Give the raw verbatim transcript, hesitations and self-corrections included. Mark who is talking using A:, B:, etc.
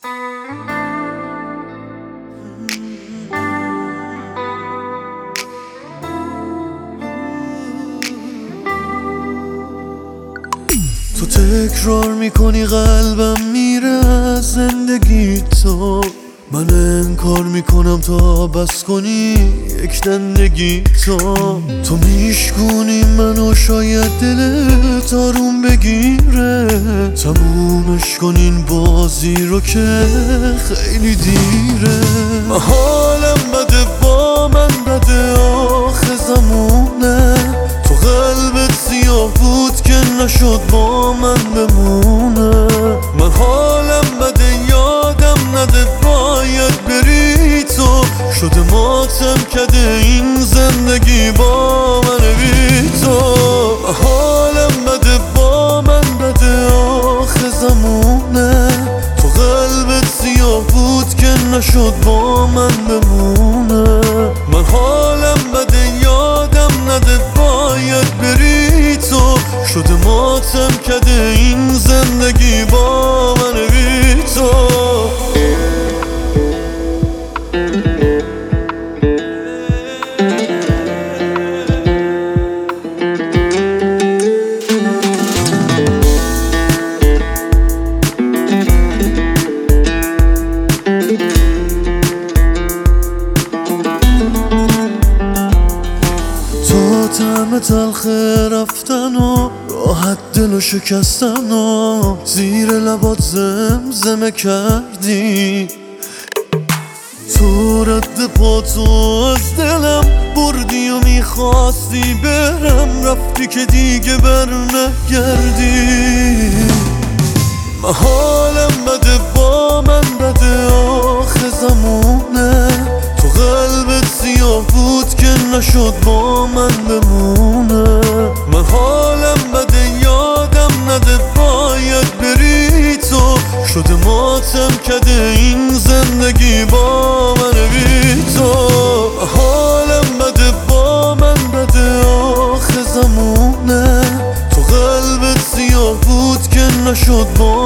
A: تو تکرار میکنی قلبم میره از زندگی تو، من انکار میکنم تا بس کنی یک دندگی تو. تو میشکونی منو شاید دلت آروم بگیره، تمومش کنین بازی رو که خیلی دیره. من حالم بده با من بده آخه زمونه، تو قلبت سیاه بود که نشد با من بمونه. من حالم بده یادم نده باید بری تو، شده ماتم کده این زندگی با من بی تو. حالم بده با من بده آخه زمونه، تو قلبت سیاه بود که نشد با من بمونه. من حالم بده یادم نده باید بری تو، شده ماتم کده این زندگی با من بی تو. طعم تلخ رفتن و راحت دل و شکستن و زیر لبات زمزمه کردی. تو رد پاتو از دلم بردی و میخواستی برم، رفتی که دیگه بر نگردی. من حالم بده با من بده آخه زمونه، تو قلبت سیاه بود که نشد با من بمونه. من حالم بده یادم نده باید بری تو، شده ماتم کده این زندگی با من بی تو. حالم بده با من بده آخه زمونه، تو قلبت سیاه بود که نشد با